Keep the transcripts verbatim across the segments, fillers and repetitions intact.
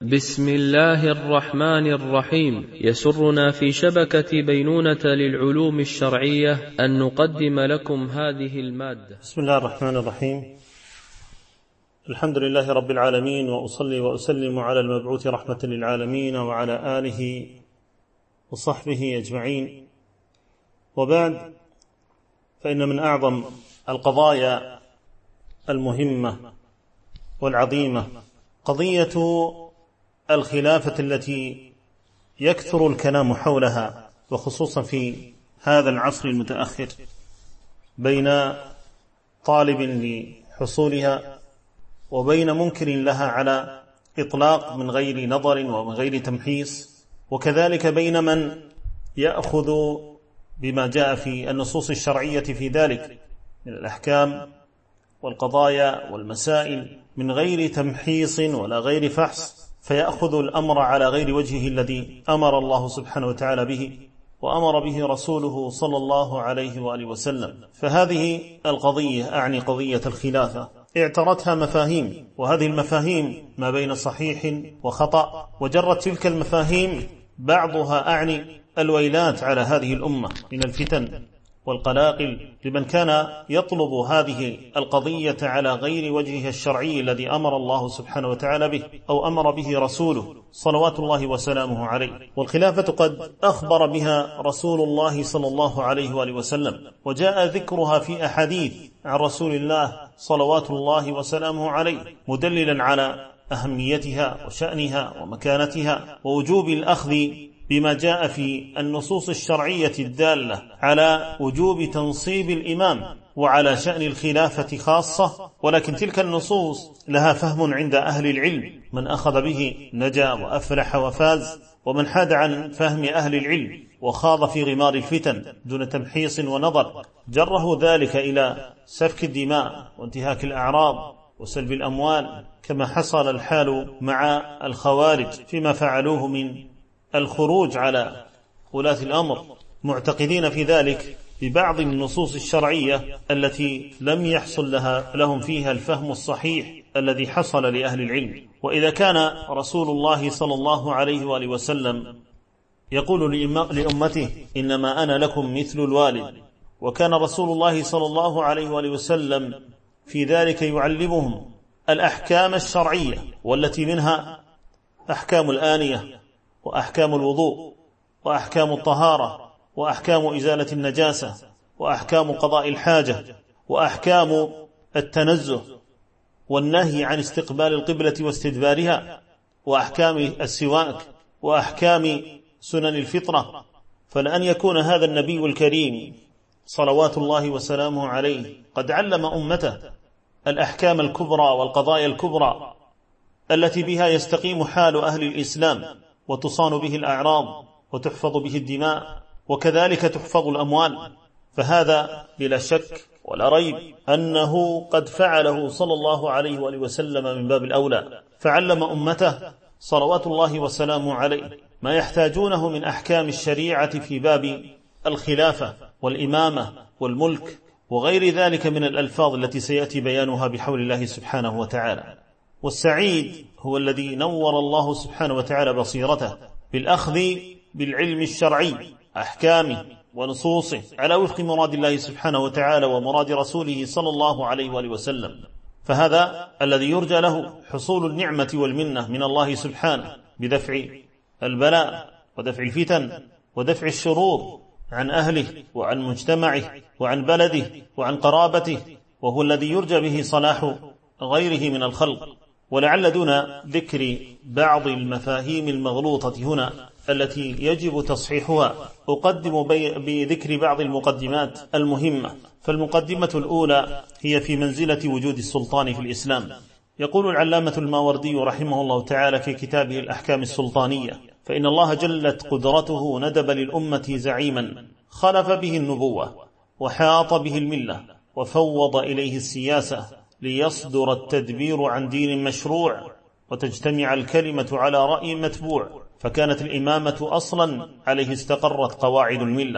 بسم الله الرحمن الرحيم. يسرنا في شبكة بينونة للعلوم الشرعية أن نقدم لكم هذه المادة. بسم الله الرحمن الرحيم. الحمد لله رب العالمين، وأصلي وأسلم على المبعوث رحمة للعالمين وعلى آله وصحبه أجمعين، وبعد، فإن من أعظم القضايا المهمة والعظيمة قضية الخلافة التي يكثر الكلام حولها، وخصوصا في هذا العصر المتأخر، بين طالب لحصولها وبين منكر لها على إطلاق من غير نظر ومن غير تمحيص، وكذلك بين من يأخذ بما جاء في النصوص الشرعية في ذلك من الأحكام والقضايا والمسائل من غير تمحيص ولا غير فحص، فيأخذ الأمر على غير وجهه الذي أمر الله سبحانه وتعالى به وأمر به رسوله صلى الله عليه وآله وسلم. فهذه القضية، أعني قضية الخلافة، اعترتها مفاهيم، وهذه المفاهيم ما بين صحيح وخطأ، وجرت تلك المفاهيم بعضها أعني الويلات على هذه الأمة من الفتن والقلاقل لمن كان يطلب هذه القضية على غير وجهها الشرعي الذي أمر الله سبحانه وتعالى به أو أمر به رسوله صلوات الله وسلامه عليه. والخلافة قد أخبر بها رسول الله صلى الله عليه وآله وسلم، وجاء ذكرها في أحاديث عن رسول الله صلوات الله وسلامه عليه، مدللا على أهميتها وشأنها ومكانتها ووجوب الأخذ بما جاء في النصوص الشرعية الدالة على وجوب تنصيب الإمام وعلى شأن الخلافة خاصة. ولكن تلك النصوص لها فهم عند أهل العلم، من أخذ به نجا وأفلح وفاز، ومن حاد عن فهم أهل العلم وخاض في غمار الفتن دون تمحيص ونظر جره ذلك إلى سفك الدماء وانتهاك الأعراض وسلب الأموال، كما حصل الحال مع الخوارج فيما فعلوه من الخروج على ولاة الأمر، معتقدين في ذلك ببعض النصوص الشرعية التي لم يحصل لها لهم فيها الفهم الصحيح الذي حصل لأهل العلم. وإذا كان رسول الله صلى الله عليه وآله وسلم يقول لأمته إنما أنا لكم مثل الوالد، وكان رسول الله صلى الله عليه وآله وسلم في ذلك يعلمهم الأحكام الشرعية، والتي منها أحكام الآنية وأحكام الوضوء وأحكام الطهارة وأحكام إزالة النجاسة وأحكام قضاء الحاجة وأحكام التنزه والنهي عن استقبال القبلة واستدبارها وأحكام السواك وأحكام سنن الفطرة. فلأن يكون هذا النبي الكريم صلوات الله وسلامه عليه قد علم أمته الأحكام الكبرى والقضايا الكبرى التي بها يستقيم حال أهل الإسلام وتصان به الأعراض وتحفظ به الدماء وكذلك تحفظ الأموال، فهذا بلا شك ولا ريب أنه قد فعله صلى الله عليه وآله وسلم من باب الأولى، فعلم أمته صلوات الله وسلامه عليه ما يحتاجونه من أحكام الشريعة في باب الخلافة والإمامة والملك وغير ذلك من الألفاظ التي سيأتي بيانها بحول الله سبحانه وتعالى. والسعيد هو الذي نور الله سبحانه وتعالى بصيرته بالأخذ بالعلم الشرعي، أحكامه ونصوصه على وفق مراد الله سبحانه وتعالى ومراد رسوله صلى الله عليه وآله وسلم. فهذا الذي يرجى له حصول النعمة والمنة من الله سبحانه بدفع البلاء ودفع الفتن ودفع الشرور عن أهله وعن مجتمعه وعن بلده وعن قرابته، وهو الذي يرجى به صلاح غيره من الخلق. ولعل دون ذكر بعض المفاهيم المغلوطة هنا التي يجب تصحيحها أقدم بذكر بعض المقدمات المهمة. فالمقدمة الأولى هي في منزلة وجود السلطان في الإسلام. يقول العلامة الماوردي رحمه الله تعالى في كتابه الأحكام السلطانية: فإن الله جلت قدرته ندب للأمة زعيما خلف به النبوة وحاط به الملة وفوض إليه السياسة ليصدر التدبير عن دين مشروع وتجتمع الكلمة على رأي متبوع، فكانت الإمامة أصلا عليه استقرت قواعد الملة،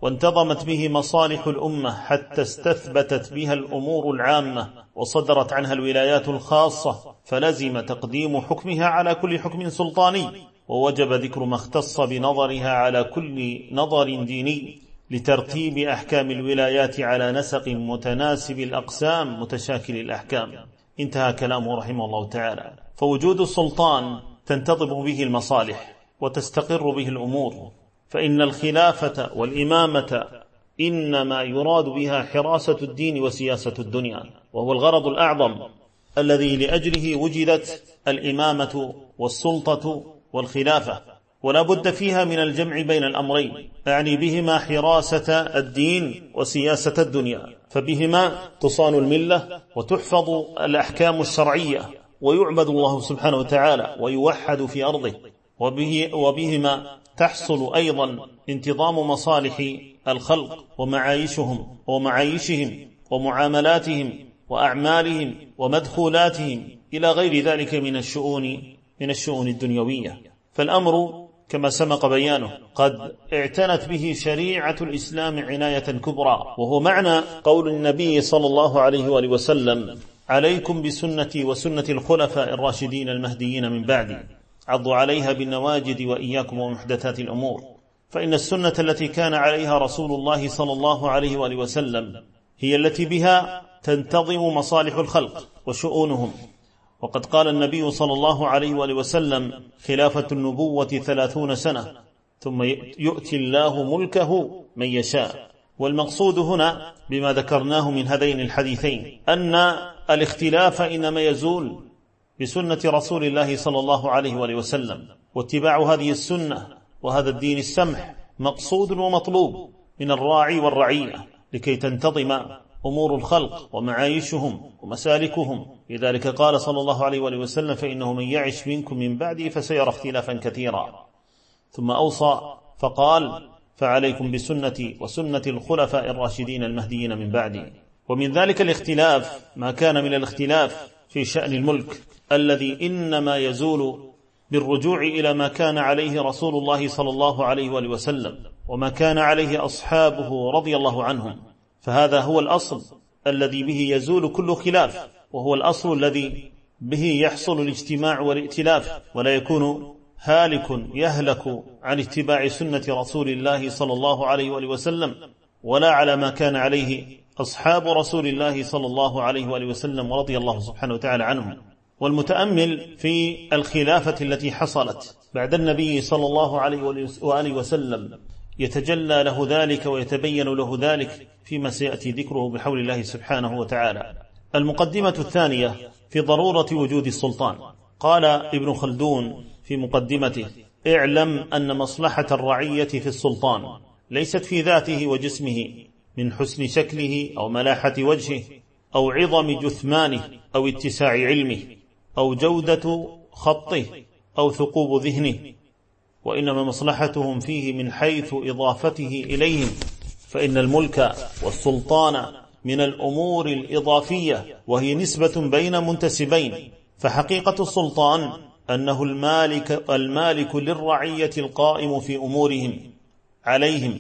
وانتظمت به مصالح الأمة حتى استثبتت بها الأمور العامة وصدرت عنها الولايات الخاصة، فلزم تقديم حكمها على كل حكم سلطاني، ووجب ذكر ما اختص بنظرها على كل نظر ديني لترتيب أحكام الولايات على نسق متناسب الأقسام متشاكل الأحكام. انتهى كلامه رحمه الله تعالى. فوجود السلطان تنتظم به المصالح وتستقر به الأمور، فإن الخلافة والإمامة إنما يراد بها حراسة الدين وسياسة الدنيا، وهو الغرض الأعظم الذي لأجله وجدت الإمامة والسلطة والخلافة، ولا بد فيها من الجمع بين الأمرين، أعني بهما حراسة الدين وسياسة الدنيا، فبهما تصان الملة وتحفظ الأحكام الشرعية ويعبد الله سبحانه وتعالى ويوحد في أرضه، وبه وبهما تحصل أيضا انتظام مصالح الخلق ومعايشهم ومعايشهم ومعاملاتهم وأعمالهم ومدخولاتهم إلى غير ذلك من الشؤون من الشؤون الدنيوية. فالأمر كما سبق بيانه قد اعتنت به شريعة الإسلام عناية كبرى، وهو معنى قول النبي صلى الله عليه وآله وسلم: عليكم بسنتي وسنة الخلفاء الراشدين المهديين من بعدي، عضوا عليها بالنواجد وإياكم ومحدثات الأمور، فإن السنة التي كان عليها رسول الله صلى الله عليه وآله وسلم هي التي بها تنتظم مصالح الخلق وشؤونهم. وقد قال النبي صلى الله عليه وآله وسلم: خلافة النبوة ثلاثون سنة ثم يؤتي الله ملكه من يشاء. والمقصود هنا بما ذكرناه من هذين الحديثين أن الاختلاف إنما يزول بسنة رسول الله صلى الله عليه وآله وسلم، واتباع هذه السنة وهذا الدين السمح مقصود ومطلوب من الراعي والرعية لكي تنتظم أمور الخلق ومعايشهم ومسالكهم. لذلك قال صلى الله عليه وآله وسلم: فإنه من يعش منكم من بعدي فسيرى اختلافا كثيرا. ثم أوصى فقال: فعليكم بسنتي وسنة الخلفاء الراشدين المهديين من بعدي. ومن ذلك الاختلاف ما كان من الاختلاف في شأن الملك الذي إنما يزول بالرجوع إلى ما كان عليه رسول الله صلى الله عليه وآله وسلم وما كان عليه أصحابه رضي الله عنهم، فهذا هو الأصل الذي به يزول كل خلاف، وهو الأصل الذي به يحصل الاجتماع والائتلاف، ولا يكون هالك يهلك عن اتباع سنة رسول الله صلى الله عليه وآله وسلم ولا على ما كان عليه أصحاب رسول الله صلى الله عليه وآله وسلم ورضي الله سبحانه وتعالى عنهم. والمتأمل في الخلافة التي حصلت بعد النبي صلى الله عليه وآله وسلم يتجلى له ذلك ويتبين له ذلك فيما سيأتي ذكره بحول الله سبحانه وتعالى. المقدمة الثانية في ضرورة وجود السلطان. قال ابن خلدون في مقدمته: اعلم أن مصلحة الرعية في السلطان ليست في ذاته وجسمه من حسن شكله أو ملاحة وجهه أو عظم جثمانه أو اتساع علمه أو جودة خطه أو ثقوب ذهنه، وإنما مصلحتهم فيه من حيث إضافته إليهم، فإن الملك والسلطان من الأمور الإضافية وهي نسبة بين منتسبين، فحقيقة السلطان أنه المالك, المالك للرعية القائم في أمورهم عليهم،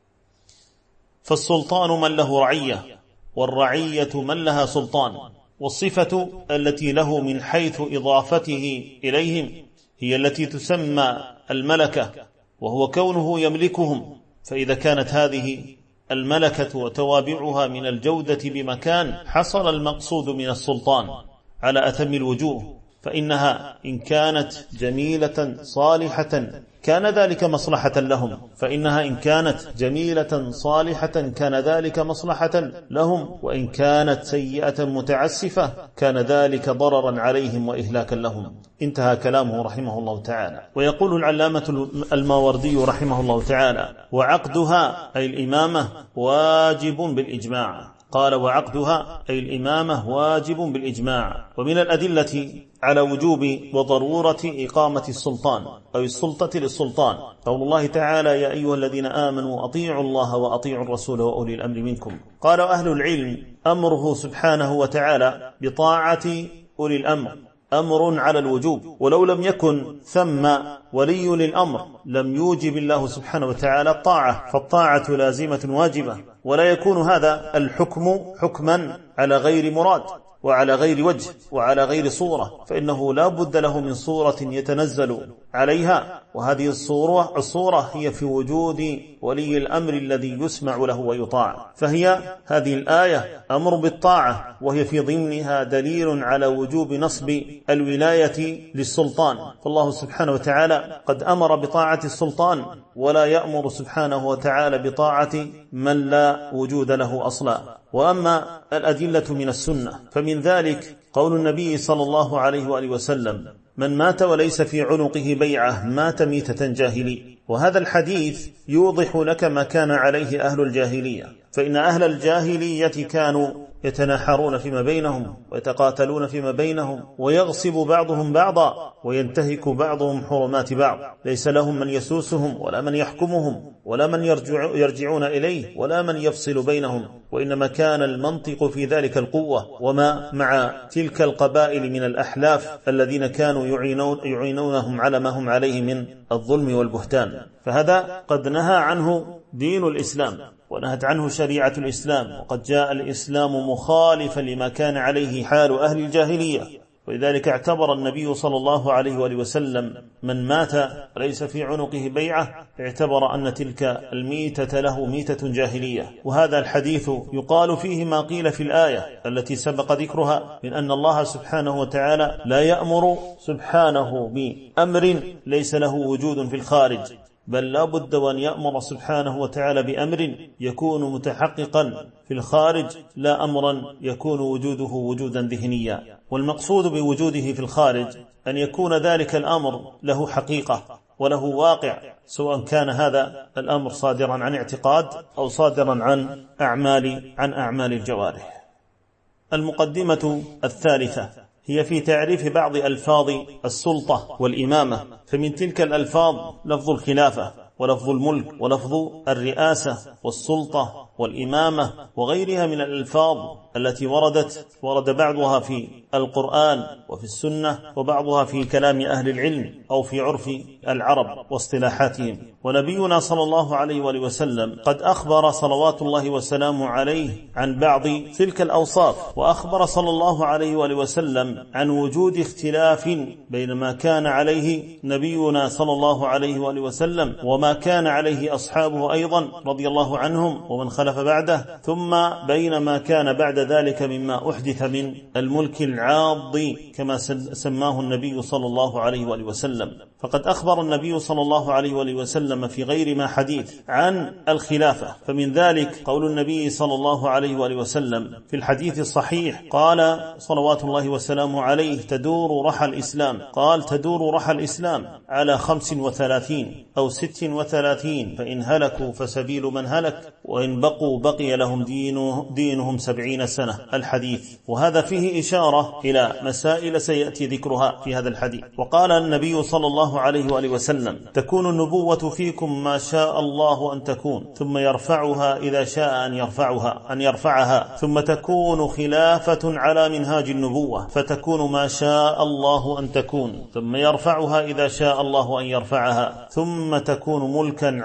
فالسلطان من له رعية والرعية من لها سلطان، والصفة التي له من حيث إضافته إليهم هي التي تسمى الملكة، وهو كونه يملكهم. فإذا كانت هذه الملكة وتوابعها من الجودة بمكان حصل المقصود من السلطان على أتم الوجوه، فإنها إن كانت جميلة صالحة كان ذلك مصلحة لهم فإنها إن كانت جميلة صالحة كان ذلك مصلحة لهم وإن كانت سيئة متعسفة كان ذلك ضررا عليهم وإهلاكا لهم. انتهى كلامه رحمه الله تعالى. ويقول العلامة الماوردي رحمه الله تعالى: وعقدها أي الإمامة واجب بالإجماع. قال: وعقدها أي الإمامة واجب بالإجماع. ومن الأدلة على وجوب وضرورة إقامة السلطان أو السلطة للسلطان قول الله تعالى: يا أيها الذين آمنوا أطيعوا الله وأطيعوا الرسول وأولي الأمر منكم. قال أهل العلم: أمره سبحانه وتعالى بطاعة أولي الأمر أمر على الوجوب، ولو لم يكن ثم ولي للأمر لم يوجب الله سبحانه وتعالى الطاعة، فالطاعة لازمة واجبة، ولا يكون هذا الحكم حكما على غير مراد وعلى غير وجه وعلى غير صورة، فإنه لا بد له من صورة يتنزل عليها، وهذه الصورة, الصورة هي في وجود ولي الأمر الذي يسمع له ويطاع. فهي هذه الآية أمر بالطاعة، وهي في ضمنها دليل على وجوب نصب الولاية للسلطان، فالله سبحانه وتعالى قد أمر بطاعة السلطان، ولا يأمر سبحانه وتعالى بطاعة من لا وجود له أصلا. وأما الأدلة من السنة فمن ذلك قول النبي صلى الله عليه وآله وسلم: من مات وليس في عنقه بيعة مات ميتة جاهلية. وهذا الحديث يوضح لك ما كان عليه أهل الجاهلية، فإن أهل الجاهلية كانوا يتناحرون فيما بينهم ويتقاتلون فيما بينهم، ويغصب بعضهم بعضا، وينتهك بعضهم حرمات بعض، ليس لهم من يسوسهم ولا من يحكمهم ولا من يرجع يرجعون إليه ولا من يفصل بينهم، وإنما كان المنطق في ذلك القوة، وما مع تلك القبائل من الأحلاف الذين كانوا يعينون يعينونهم على ما هم عليه من الظلم والبهتان. فهذا قد نهى عنه دين الإسلام ونهت عنه شريعة الإسلام، وقد جاء الإسلام مخالفا لما كان عليه حال أهل الجاهلية، ولذلك اعتبر النبي صلى الله عليه وآله وسلم من مات ليس في عنقه بيعة، اعتبر أن تلك الميتة له ميتة جاهلية. وهذا الحديث يقال فيه ما قيل في الآية التي سبق ذكرها من أن الله سبحانه وتعالى لا يأمر سبحانه بأمر ليس له وجود في الخارج، بل لا بد وأن يأمر سبحانه وتعالى بأمر يكون متحققا في الخارج، لا أمرا يكون وجوده وجودا ذهنيا. والمقصود بوجوده في الخارج أن يكون ذلك الأمر له حقيقة وله واقع، سواء كان هذا الأمر صادرا عن اعتقاد أو صادرا عن أعمال عن أعمال الجوارح. المقدمة الثالثة هي في تعريف بعض ألفاظ السلطة والإمامة، فمن تلك الألفاظ لفظ الخلافة ولفظ الملك ولفظ الرئاسة والسلطة والإمامة وغيرها من الألفاظ التي وردت ورد بعضها في القرآن وفي السنة، وبعضها في كلام أهل العلم أو في عرف العرب واصطلاحاتهم. ونبينا صلى الله عليه وآله وسلم قد أخبر صلوات الله وسلامه عليه عن بعض تلك الأوصاف، وأخبر صلى الله عليه وآله وسلم عن وجود اختلاف بين ما كان عليه نبينا صلى الله عليه وآله وسلم وما كان عليه أصحابه أيضا رضي الله عنهم ومن خلف بعده، ثم بين ما كان بعد ذلك مما أحدث من الملك العاض كما سماه النبي صلى الله عليه وآله وسلم. فقد أخبر النبي صلى الله عليه وآله وسلم في غير ما حديث عن الخلافة، فمن ذلك قول النبي صلى الله عليه وآله وسلم في الحديث الصحيح قال صلوات الله وسلامه عليه: تدور رحى الإسلام، قال تدور رحى الإسلام على خمس وثلاثين أو ست وثلاثين، فإن هلكوا فسبيل من هلك، وإن بقوا بقي لهم دينه دينهم سبعين سنة. الحديث. وهذا فيه إشارة إلى مسائل سيأتي ذكرها في هذا الحديث. وقال النبي صلى الله عليه وآله وسلم: تكون النبوة فيكم ما شاء الله أن تكون، ثم يرفعها إذا شاء أن يرفعها أن يرفعها ثم تكون خلافة على منهاج النبوة، فتكون ما شاء الله أن تكون، ثم يرفعها إذا شاء الله أن يرفعها، ثم تكون ملكا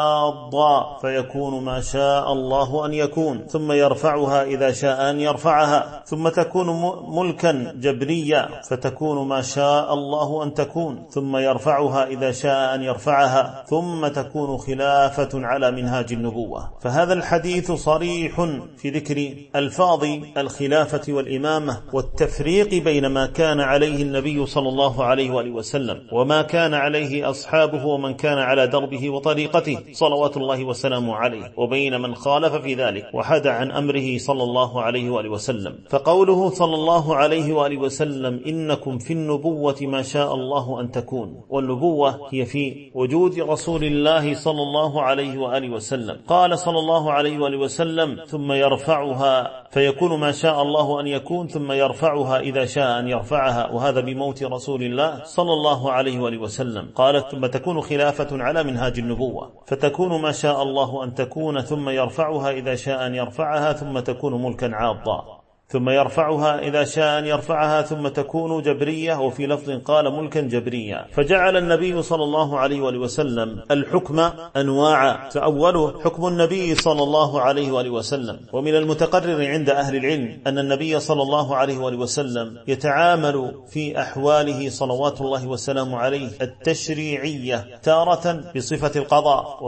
عاضا، فيكون ما شاء الله أن يكون، ثم يرفعها إذا شاء أن يرفعها، ثم تكون ملكا جبريا، فتكون ما شاء الله أن تكون، ثم يرفعها إذا شاء أن يرفعها، ثم تكون خلافة على منهاج النبوة. فهذا الحديث صريح في ذكر ألفاظ الخلافة والإمامة والتفريق بين ما كان عليه النبي صلى الله عليه وآله وسلم وما كان عليه أصحابه ومن كان على دربه وطريقته صلوات الله وسلامه عليه، وبين من خالف في ذلك وحد عن أمره صلى الله عليه وآله وسلم. فقوله صلى الله عليه وآله وسلم: إنكم في النبوة ما شاء الله أن تكون، والنبوة هي في وجود رسول الله صلى الله عليه وآله وسلم. قال صلى الله عليه وآله وسلم: ثم يرفعها، فيكون ما شاء الله أن يكون، ثم يرفعها إذا شاء أن يرفعها، وهذا بموت رسول الله صلى الله عليه وآله وسلم. قالت: ثم تكون خلافة على منهاج النبوة، فتكون ما شاء الله أن تكون، ثم يرفعها إذا شاء أن يرفعها، ثم تكون ملكا عاضا. ثم يرفعها إذا شاء أن يرفعها، ثم تكون جبرية، وفي لفظ قال ملكا جبريا. فجعل النبي صلى الله عليه وآله وسلم الحكم أنواعا، فأوله حكم النبي صلى الله عليه وآله وسلم. ومن المتقرر عند أهل العلم أن النبي صلى الله عليه وآله وسلم يتعامل في أحواله صلوات الله وسلامه عليه التشريعية تارة بصفة القضاء،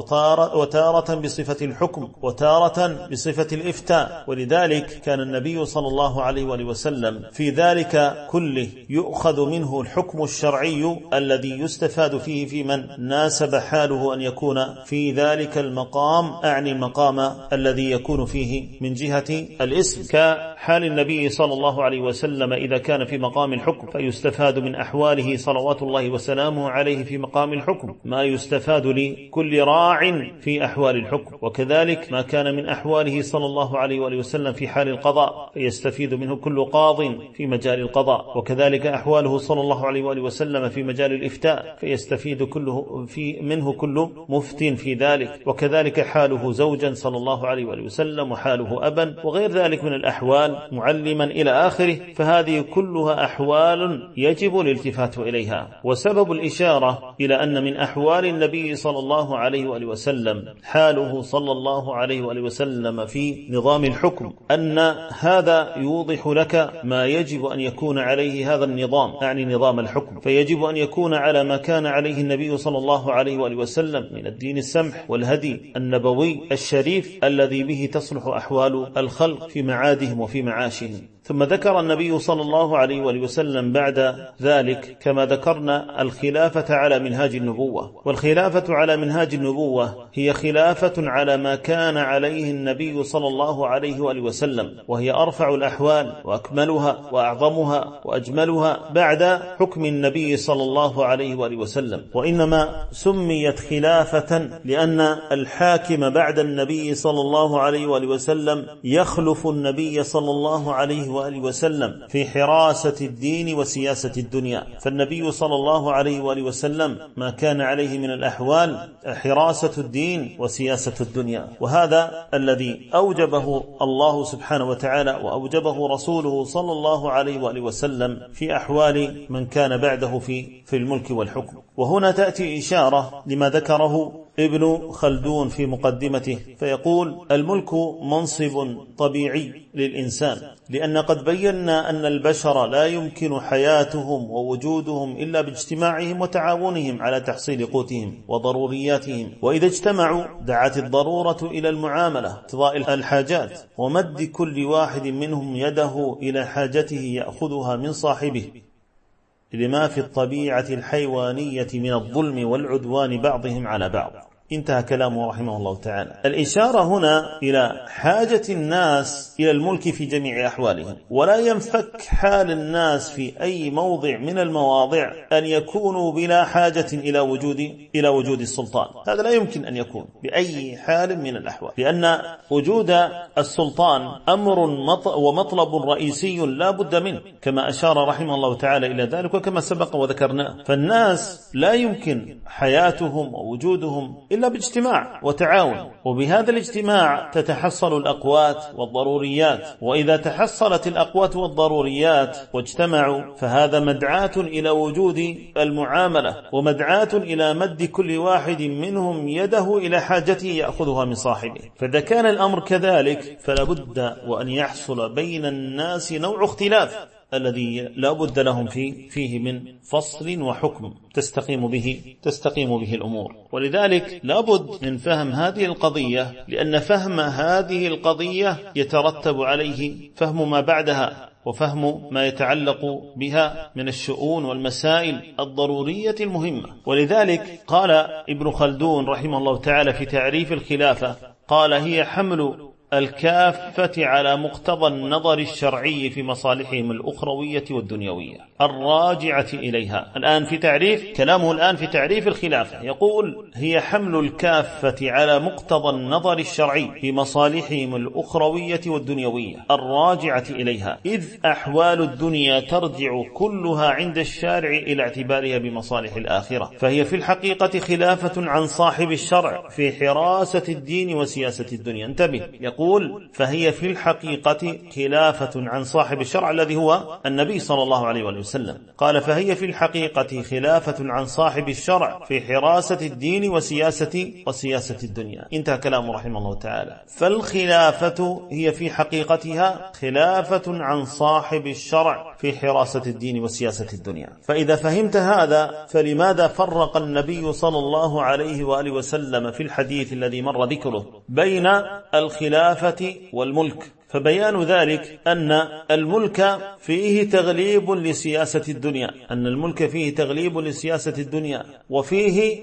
وتارة بصفة الحكم، وتارة بصفة الإفتاء. ولذلك كان النبي صلى الله عليه وآله وسلم في ذلك كله يؤخذ منه الحكم الشرعي الذي يستفاد فيه في من ناسب حاله أن يكون في ذلك المقام، أعني المقام الذي يكون فيه من جهة الاسم، كحال النبي صلى الله عليه وسلم إذا كان في مقام الحكم فيستفاد من أحواله صلوات الله وسلامه عليه في مقام الحكم ما يستفاد لكل راع في أحوال الحكم، وكذلك ما كان من أحواله صلى الله عليه وآله وسلم في حال القضاء فيستفيد منه كل قاض في مجال القضاء، وكذلك أحواله صلى الله عليه وآله وسلم في مجال الإفتاء فيستفيد كله في منه كل مفت في ذلك، وكذلك حاله زوجا صلى الله عليه وآله وسلم، وحاله أبا، وغير ذلك من الأحوال، معلما إلى آخره. فهذه كلها أحوال يجب الالتفات إليها. وسبب الإشارة إلى أن من أحوال النبي صلى الله عليه وآله وسلم حاله صلى الله عليه وآله وسلم في نظام الحكم أن هذا يوضح لك ما يجب أن يكون عليه هذا النظام، يعني نظام الحكم، فيجب أن يكون على ما كان عليه النبي صلى الله عليه وآله وسلم من الدين السمح والهدي النبوي الشريف الذي به تصلح أحوال الخلق في معادهم وفي معاشهم. ثم ذكر النبي صلى الله عليه وآله وسلم بعد ذلك كما ذكرنا الخلافة على منهاج النبوة. والخلافة على منهاج النبوة هي خلافة على ما كان عليه النبي صلى الله عليه وآله وسلم، وهي أرفع الأحوال وأكملها وأعظمها وأجملها بعد حكم النبي صلى الله عليه وآله وسلم. وإنما سميت خلافة لأن الحاكم بعد النبي صلى الله عليه وآله وسلم يخلف النبي صلى الله عليه وآله وسلم في حراسة الدين وسياسة الدنيا. فالنبي صلى الله عليه وآله وسلم ما كان عليه من الأحوال حراسة الدين وسياسة الدنيا، وهذا الذي أوجبه الله سبحانه وتعالى وأوجبه رسوله صلى الله عليه وآله وسلم في أحوال من كان بعده في في الملك والحكم. وهنا تأتي إشارة لما ذكره ابن خلدون في مقدمته، فيقول: الملك منصب طبيعي للإنسان، لأن قد بينا أن البشر لا يمكن حياتهم ووجودهم إلا باجتماعهم وتعاونهم على تحصيل قوتهم وضرورياتهم، وإذا اجتمعوا دعت الضرورة إلى المعاملة، اقتضاء الحاجات، ومد كل واحد منهم يده إلى حاجته يأخذها من صاحبه، لما في الطبيعة الحيوانية من الظلم والعدوان بعضهم على بعض. انتهى كلامه رحمه الله تعالى. الإشارة هنا إلى حاجة الناس إلى الملك في جميع أحوالهم، ولا ينفك حال الناس في أي موضع من المواضع أن يكونوا بلا حاجة إلى وجود إلى وجود السلطان. هذا لا يمكن أن يكون بأي حال من الأحوال، لأن وجود السلطان أمر ومطلب رئيسي لا بد منه، كما أشار رحمه الله تعالى إلى ذلك وكما سبق وذكرناه. فالناس لا يمكن حياتهم ووجودهم إلا باجتماع وتعاون، وبهذا الاجتماع تتحصل الأقوات والضروريات، وإذا تحصلت الأقوات والضروريات واجتمعوا فهذا مدعاة إلى وجود المعاملة، ومدعاة إلى مد كل واحد منهم يده إلى حاجته يأخذها من صاحبه. فإذا كان الأمر كذلك فلا بد وأن يحصل بين الناس نوع اختلاف الذي لا بد لهم فيه, فيه من فصل وحكم تستقيم به تستقيم به الأمور. ولذلك لا بد من فهم هذه القضية، لأن فهم هذه القضية يترتب عليه فهم ما بعدها، وفهم ما يتعلق بها من الشؤون والمسائل الضرورية المهمة. ولذلك قال ابن خلدون رحمه الله تعالى في تعريف الخلافة، قال: هي حمل الكافة على مقتضى النظر الشرعي في مصالحهم الأخروية والدنيوية الراجعة إليها. الآن في تعريف كلامه الآن في تعريف الخلافة، يقول: هي حمل الكافة على مقتضى النظر الشرعي في مصالحهم الأخروية والدنيوية الراجعة إليها، إذ أحوال الدنيا ترجع كلها عند الشارع إلى اعتبارها بمصالح الآخرة، فهي في الحقيقة خلافة عن صاحب الشرع في حراسة الدين وسياسة الدنيا. انتبه، يقول يقول فهي في الحقيقة خلافة عن صاحب الشرع الذي هو النبي صلى الله عليه وآله وسلم. قال فهي في الحقيقة خلافة عن صاحب الشرع في حراسة الدين وسياسة وسياسة الدنيا. انتهى كلامه رحمه الله تعالى. فالخلافة هي في حقيقتها خلافة عن صاحب الشرع في حراسة الدين وسياسة الدنيا. فإذا فهمت هذا فلماذا فرق النبي صلى الله عليه وآله وسلم في الحديث الذي مر ذكره بين الخلافة والملك؟ فبيان ذلك أن الملك فيه تغليب لسياسة الدنيا، أن الملك فيه تغليب لسياسة الدنيا، وفيه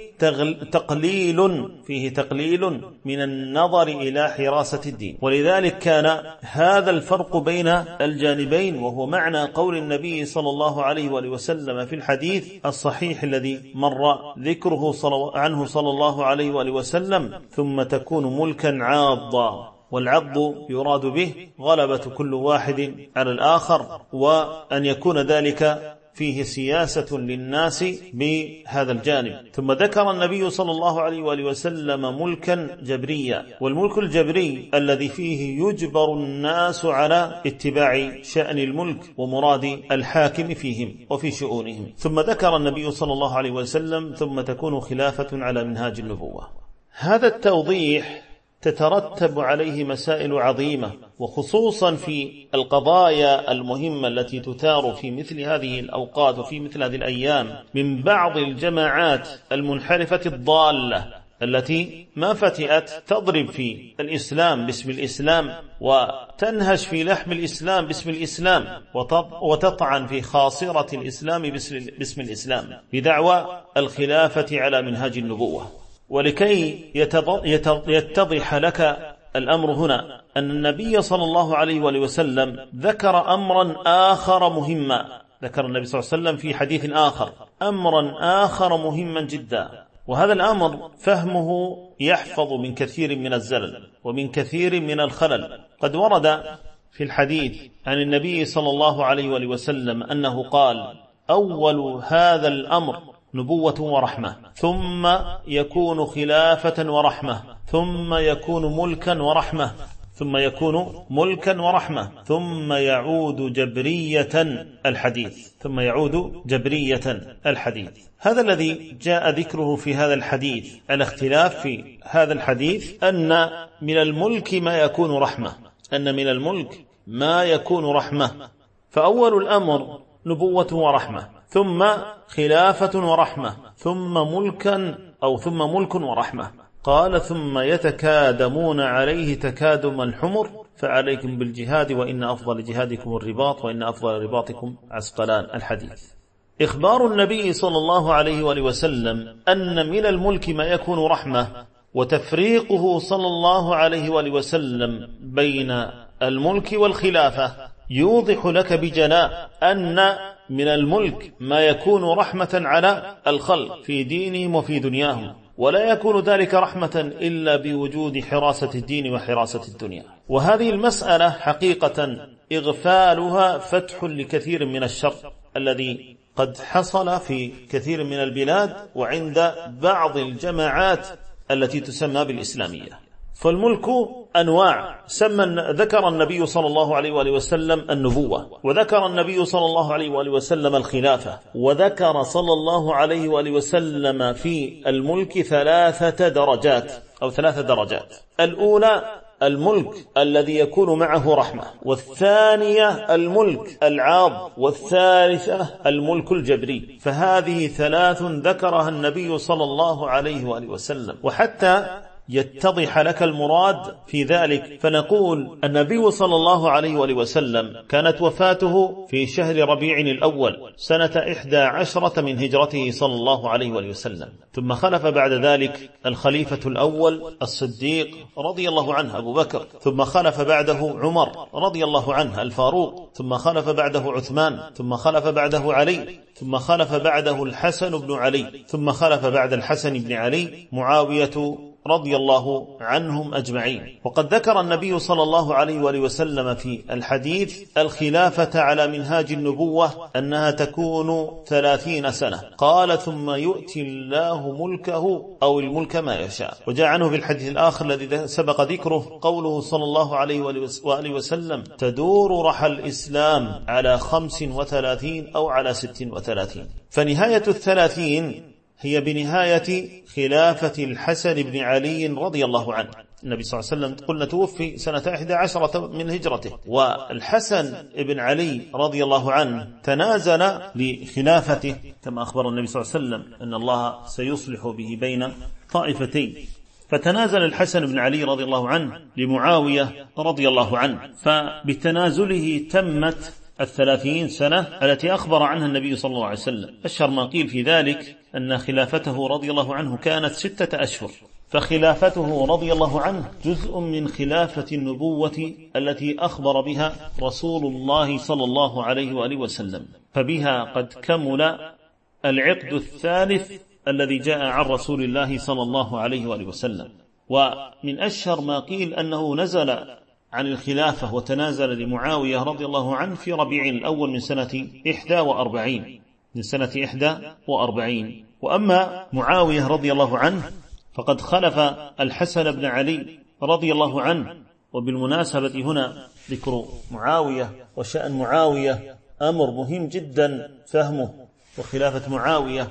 تقليل فيه تقليل من النظر إلى حراسة الدين. ولذلك كان هذا الفرق بين الجانبين، وهو معنى قول النبي صلى الله عليه وآله وسلم في الحديث الصحيح الذي مر ذكره عنه صلى الله عليه وآله وسلم: ثم تكون ملكا عاضا. والعض يراد به غلبة كل واحد على الآخر، وأن يكون ذلك فيه سياسة للناس بهذا الجانب. ثم ذكر النبي صلى الله عليه وآله وسلم ملكا جبريا، والملك الجبري الذي فيه يجبر الناس على اتباع شأن الملك ومراد الحاكم فيهم وفي شؤونهم. ثم ذكر النبي صلى الله عليه وسلم: ثم تكون خلافة على منهاج النبوة. هذا التوضيح تترتب عليه مسائل عظيمة، وخصوصا في القضايا المهمة التي تثار في مثل هذه الأوقات وفي مثل هذه الأيام من بعض الجماعات المنحرفة الضالة التي ما فتئت تضرب في الإسلام باسم الإسلام، وتنهش في لحم الإسلام باسم الإسلام، وتطعن في خاصرة الإسلام باسم الإسلام بدعوى الخلافة على منهاج النبوة. ولكي يتضح لك الأمر هنا أن النبي صلى الله عليه وآله وسلم ذكر أمرا آخر مهما، ذكر النبي صلى الله عليه وسلم في حديث آخر أمرا آخر مهما جدا، وهذا الأمر فهمه يحفظ من كثير من الزلل ومن كثير من الخلل. قد ورد في الحديث عن النبي صلى الله عليه وآله وسلم أنه قال: أول هذا الأمر نبوة ورحمة، ثم يكون خلافة ورحمة، ثم يكون ملكا ورحمة، ثم يكون ملكا ورحمة، ثم يعود جبرية الحديث، ثم يعود جبرية الحديث. هذا الذي جاء ذكره في هذا الحديث. الاختلاف في هذا الحديث أن من الملك ما يكون رحمة، أن من الملك ما يكون رحمة. فأول الأمر نبوة ورحمة، ثم خلافة ورحمة، ثم ملكا أو ثم ملك ورحمة. قال: ثم يتكادمون عليه تكادم الحمر، فعليكم بالجهاد وإن أفضل جهادكم الرباط وإن أفضل رباطكم عسقلان. الحديث. إخبار النبي صلى الله عليه وآله وسلم أن من الملك ما يكون رحمة، وتفريقه صلى الله عليه وآله وسلم بين الملك والخلافة يوضح لك بجلاء أن من الملك ما يكون رحمة على الخلق في دينهم وفي دنياهم، ولا يكون ذلك رحمة إلا بوجود حراسة الدين وحراسة الدنيا. وهذه المسألة حقيقة إغفالها فتح لكثير من الشر الذي قد حصل في كثير من البلاد وعند بعض الجماعات التي تسمى بالإسلامية. فالملك أنواع، سمى ذكر النبي صلى الله عليه وآله وسلم النبوة، وذكر النبي صلى الله عليه وآله وسلم الخلافة، وذكر صلى الله عليه وآله وسلم في الملك ثلاثة درجات أو ثلاث درجات. الأولى الملك الذي يكون معه رحمة، والثانية الملك العاض، والثالثة الملك الجبري. فهذه ثلاث ذكرها النبي صلى الله عليه وآله وسلم. وحتى يتضح لك المراد في ذلك فنقول النبي صلى الله عليه وآله وسلم كانت وفاته في شهر ربيع الأول سنة إحدى عشرة من هجرته صلى الله عليه وآله وسلم. ثم خلف بعد ذلك الخليفة الأول الصديق رضي الله عنه أبو بكر، ثم خلف بعده عمر رضي الله عنه الفاروق، ثم خلف بعده عثمان، ثم خلف بعده علي، ثم خلف بعده الحسن بن علي، ثم خلف بعد الحسن بن علي معاوية رضي الله عنهم أجمعين. وقد ذكر النبي صلى الله عليه وآله وسلم في الحديث الخلافة على منهاج النبوة أنها تكون ثلاثين سنة، قال ثم يؤتي الله ملكه أو الملك ما يشاء. وجاء عنه في الحديث الآخر الذي سبق ذكره قوله صلى الله عليه وآله وسلم تدور رحى الإسلام على خمس وثلاثين أو على ست وثلاثين. فنهاية الثلاثين هي بنهاية خلافة الحسن بن علي رضي الله عنه. النبي صلى الله عليه وسلم قلنا توفي سنة إحدى عشرة من هجرته، والحسن بن علي رضي الله عنه تنازل لخلافته كما أخبر النبي صلى الله عليه وسلم أن الله سيصلح به بين طائفتين، فتنازل الحسن بن علي رضي الله عنه لمعاوية رضي الله عنه، فبتنازله تمت الثلاثين سنة التي أخبر عنها النبي صلى الله عليه وسلم. أشهر ما قيل في ذلك أن خلافته رضي الله عنه كانت ستة أشهر، فخلافته رضي الله عنه جزء من خلافة النبوة التي أخبر بها رسول الله صلى الله عليه وآله وسلم، فبها قد كمل العقد الثالث الذي جاء عن رسول الله صلى الله عليه وآله وسلم. ومن أشهر ما قيل أنه نزل عن الخلافة وتنازل لمعاوية رضي الله عنه في ربيع الأول من سنة إحدى وأربعين من سنة إحدى وأربعين. وأما معاوية رضي الله عنه فقد خلف الحسن بن علي رضي الله عنه. وبالمناسبة هنا ذكر معاوية وشأن معاوية أمر مهم جدا فهمه وخلافة معاوية،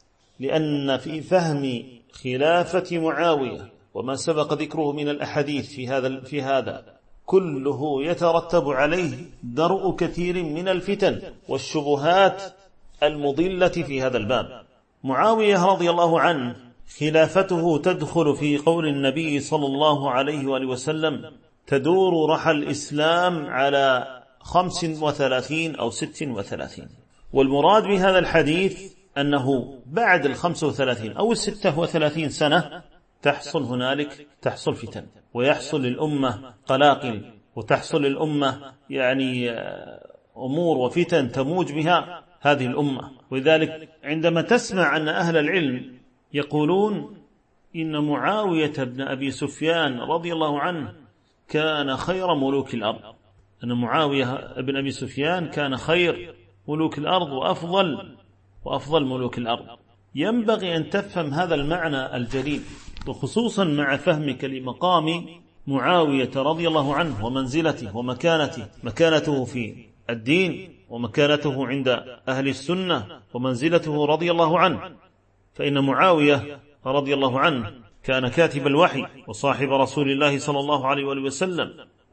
لأن في فهم خلافة معاوية وما سبق ذكره من الأحاديث في هذا في هذا كله يترتب عليه درء كثير من الفتن والشبهات المضلة في هذا الباب. معاوية رضي الله عنه خلافته تدخل في قول النبي صلى الله عليه وآله وسلم تدور رحى الإسلام على خمس وثلاثين أو ست وثلاثين. والمراد بهذا الحديث أنه بعد الخمس وثلاثين أو الستة وثلاثين سنة تحصل هنالك تحصل فتن، ويحصل للأمة قلاقل، وتحصل للأمة يعني أمور وفتن تموج بها هذه الأمة. ولذلك عندما تسمع أن أهل العلم يقولون إن معاوية بن أبي سفيان رضي الله عنه كان خير ملوك الأرض، أن معاوية بن أبي سفيان كان خير ملوك الأرض وأفضل وأفضل ملوك الأرض، ينبغي أن تفهم هذا المعنى الجليل، وخصوصا مع فهمك لمقام معاوية رضي الله عنه ومنزلته ومكانته، مكانته في الدين ومكانته عند أهل السنة ومنزلته رضي الله عنه. فإن معاوية رضي الله عنه كان كاتب الوحي وصاحب رسول الله صلى الله عليه وآله وسلم،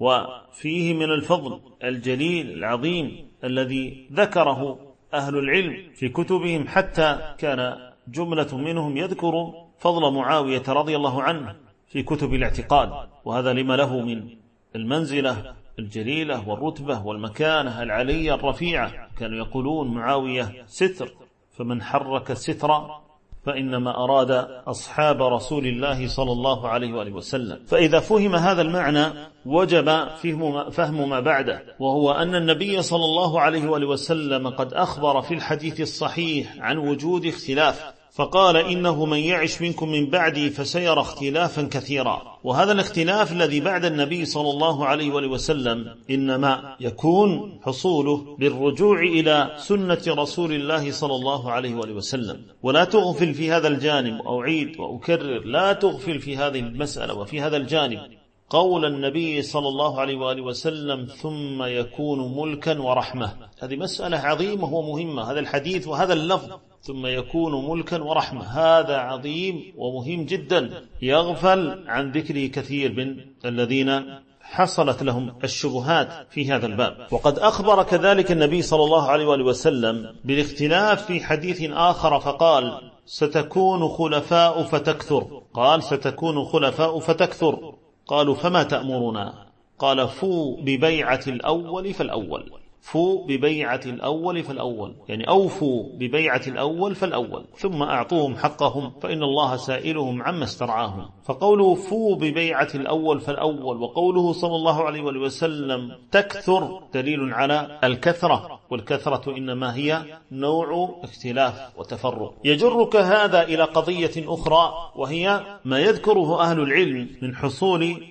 وفيه من الفضل الجليل العظيم الذي ذكره أهل العلم في كتبهم، حتى كان جملة منهم يذكر فضل معاوية رضي الله عنه في كتب الاعتقاد، وهذا لما له من المنزلة الجليلة والرتبة والمكانة العلية الرفيعة. كانوا يقولون معاوية ستر، فمن حرك الستر فإنما أراد أصحاب رسول الله صلى الله عليه وآله وسلم. فإذا فهم هذا المعنى وجب فهم ما بعده، وهو أن النبي صلى الله عليه وآله وسلم قد أخبر في الحديث الصحيح عن وجود اختلاف، فقال إنه من يعش منكم من بعدي فسيرى اختلافا كثيرا. وهذا الاختلاف الذي بعد النبي صلى الله عليه وآله وسلم إنما يكون حصوله بالرجوع إلى سنة رسول الله صلى الله عليه وآله وسلم. ولا تغفل في هذا الجانب، أعيد وأكرر، لا تغفل في هذه المسألة وفي هذا الجانب قول النبي صلى الله عليه وآله وسلم ثم يكون ملكا ورحمة. هذه مسألة عظيمة ومهمة، هذا الحديث وهذا اللفظ ثم يكون ملكا ورحمة هذا عظيم ومهم جدا، يغفل عن ذكره كثير من الذين حصلت لهم الشبهات في هذا الباب. وقد أخبر كذلك النبي صلى الله عليه وآله وسلم بالاختلاف في حديث آخر فقال ستكون خلفاء فتكثر، قال ستكون خلفاء فتكثر، قالوا فما تأمرنا؟ قال فو ببيعة الأول فالأول. فوا ببيعة الأول فالأول، يعني أوفوا ببيعة الأول فالأول، ثم أعطوهم حقهم فإن الله سائلهم عما استرعاهم. فقوله فوا ببيعة الأول فالأول، وقوله صلى الله عليه وسلم تكثر، دليل على الكثرة، والكثرة إنما هي نوع اختلاف وتفرق. يجرك هذا إلى قضية أخرى، وهي ما يذكره أهل العلم من حصول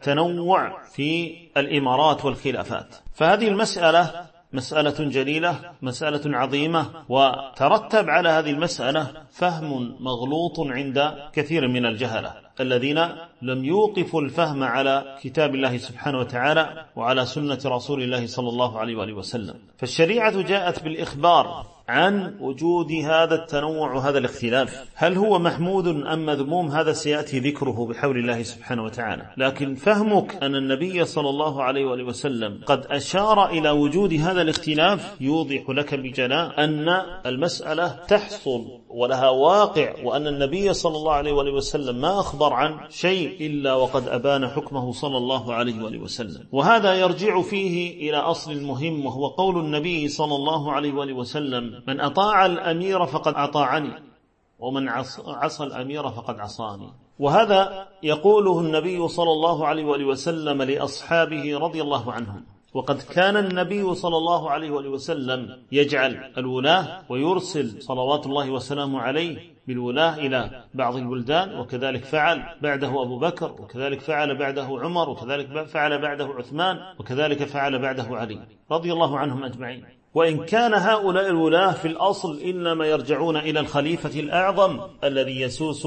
التنوع في الإمارات والخلافات. فهذه المسألة مسألة جليلة، مسألة عظيمة، وترتب على هذه المسألة فهم مغلوط عند كثير من الجهلة الذين لم يوقفوا الفهم على كتاب الله سبحانه وتعالى وعلى سنة رسول الله صلى الله عليه وآله وسلم. فالشريعة جاءت بالإخبار عن وجود هذا التنوع وهذا الاختلاف، هل هو محمود أم مذموم؟ هذا سيأتي ذكره بحول الله سبحانه وتعالى. لكن فهمك أن النبي صلى الله عليه وآله وسلم قد أشار إلى وجود هذا الاختلاف يوضح لك بجلاء أن المسألة تحصل ولها واقع، وأن النبي صلى الله عليه وآله وسلم ما أخبر عن شيء إلا وقد أبان حكمه صلى الله عليه وآله وسلم. وهذا يرجع فيه إلى أصل المهم، وهو قول النبي صلى الله عليه وآله وسلم من أطاع الأمير فقد أطاعني، ومن عصى الأمير فقد عصاني. وهذا يقوله النبي صلى الله عليه وآله وسلم لأصحابه رضي الله عنهم. وقد كان النبي صلى الله عليه وآله وسلم يجعل الولاة ويرسل صلوات الله وسلامه عليه بالولاة إلى بعض البلدان، وكذلك فعل بعده أبو بكر، وكذلك فعل بعده عمر، وكذلك فعل بعده عثمان، وكذلك فعل بعده علي رضي الله عنهم أجمعين. وإن كان هؤلاء الولاة في الأصل إنما يرجعون إلى الخليفة الأعظم الذي يسوس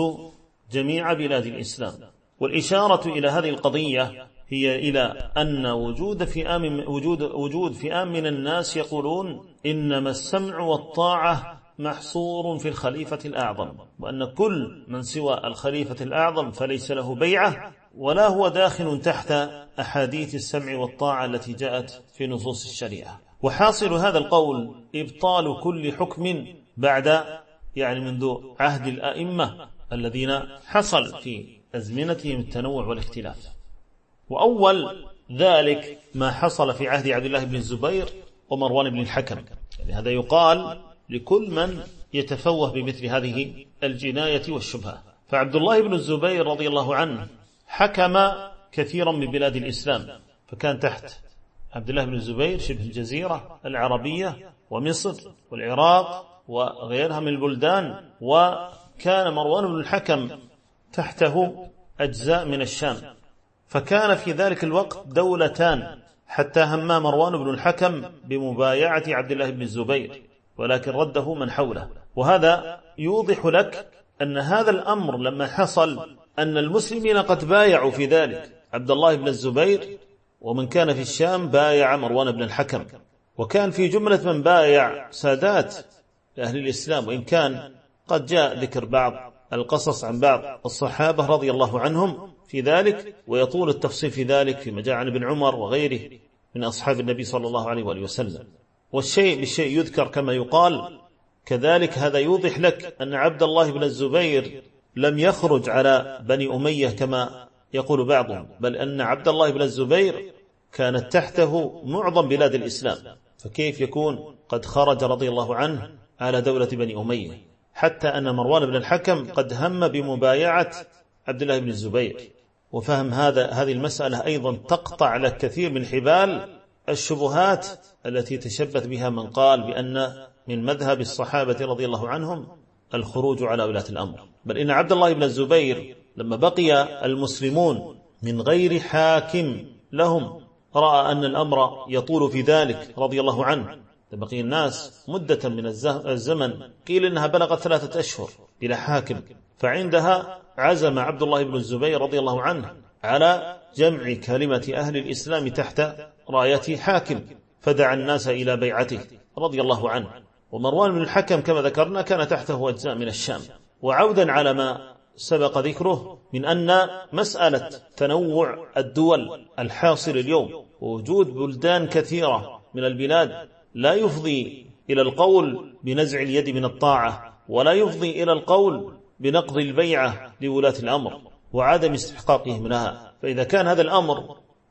جميع بلاد الإسلام. والإشارة إلى هذه القضية هي إلى أن وجود فئام وجود وجود فئام من الناس يقولون إنما السمع والطاعة محصور في الخليفة الأعظم، وأن كل من سوى الخليفة الأعظم فليس له بيعة، ولا هو داخل تحت أحاديث السمع والطاعة التي جاءت في نصوص الشريعة. وحاصل هذا القول إبطال كل حكم بعد يعني منذ عهد الأئمة الذين حصل في أزمنتهم التنوع والاختلاف. وأول ذلك ما حصل في عهد عبد الله بن الزبير ومروان بن الحكم، يعني هذا يقال لكل من يتفوه بمثل هذه الجناية والشبهة. فعبد الله بن الزبير رضي الله عنه حكم كثيرا من بلاد الإسلام، فكان تحت عبد الله بن الزبير شبه الجزيرة العربية ومصر والعراق وغيرها من البلدان، وكان مروان بن الحكم تحته أجزاء من الشام. فكان في ذلك الوقت دولتان، حتى هما مروان بن الحكم بمبايعة عبد الله بن الزبير، ولكن رده من حوله. وهذا يوضح لك أن هذا الأمر لما حصل أن المسلمين قد بايعوا في ذلك عبد الله بن الزبير، ومن كان في الشام بايع مروان بن الحكم، وكان في جملة من بايع سادات أهل الإسلام، وإن كان قد جاء ذكر بعض القصص عن بعض الصحابة رضي الله عنهم في ذلك، ويطول التفصيل في ذلك فيما جاء عن ابن عمر وغيره من أصحاب النبي صلى الله عليه وآله وسلم. والشيء بالشيء يذكر كما يقال. كذلك هذا يوضح لك أن عبد الله بن الزبير لم يخرج على بني أمية كما يقول بعضهم، بل أن عبد الله بن الزبير كانت تحته معظم بلاد الإسلام، فكيف يكون قد خرج رضي الله عنه على دولة بني أمية؟ حتى أن مروان بن الحكم قد هم بمبايعة عبد الله بن الزبير. وفهم هذا هذه المسألة أيضا تقطع لك كثير من حبال الشبهات التي تشبث بها من قال بأن من مذهب الصحابة رضي الله عنهم الخروج على ولاة الأمر. بل إن عبد الله بن الزبير لما بقي المسلمون من غير حاكم لهم رأى أن الأمر يطول في ذلك رضي الله عنه. بقي الناس مدة من الزمن قيل إنها بلغت ثلاثة أشهر بلا حاكم، فعندها عزم عبد الله بن الزبير رضي الله عنه على جمع كلمة أهل الإسلام تحت راية حاكم، فدعا الناس إلى بيعته رضي الله عنه. ومروان بن الحكم كما ذكرنا كان تحته أجزاء من الشام. وعودا على ما سبق ذكره من أن مسألة تنوع الدول الحاصل اليوم ووجود بلدان كثيرة من البلاد لا يفضي إلى القول بنزع اليد من الطاعة، ولا يفضي إلى القول بنقض البيعة لولاة الأمر وعدم استحقاقهم لها. فإذا كان هذا الأمر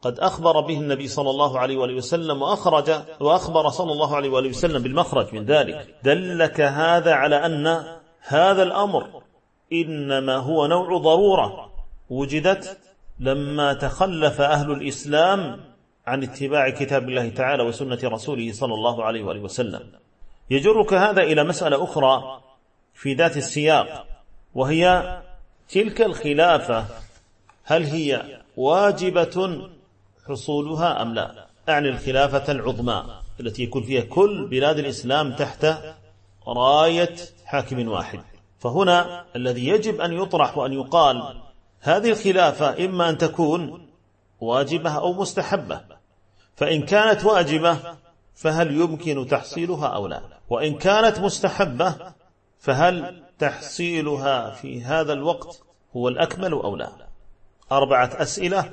قد أخبر به النبي صلى الله عليه وآله وسلم وأخرج وأخبر صلى الله عليه وآله وسلم بالمخرج من ذلك، دلك هذا على أن هذا الأمر إنما هو نوع ضرورة وجدت لما تخلف أهل الإسلام عن اتباع كتاب الله تعالى وسنة رسوله صلى الله عليه وآله وسلم. يجرك هذا إلى مسألة أخرى في ذات السياق، وهي تلك الخلافة هل هي واجبة حصولها أم لا؟ أعني الخلافة العظمى التي يكون فيها كل بلاد الإسلام تحت راية حاكم واحد. فهنا الذي يجب أن يطرح وأن يقال هذه الخلافة إما أن تكون واجبة أو مستحبة، فإن كانت واجبة فهل يمكن تحصيلها أو لا؟ وإن كانت مستحبة فهل تحصيلها في هذا الوقت هو الأكمل أو لا؟ أربعة أسئلة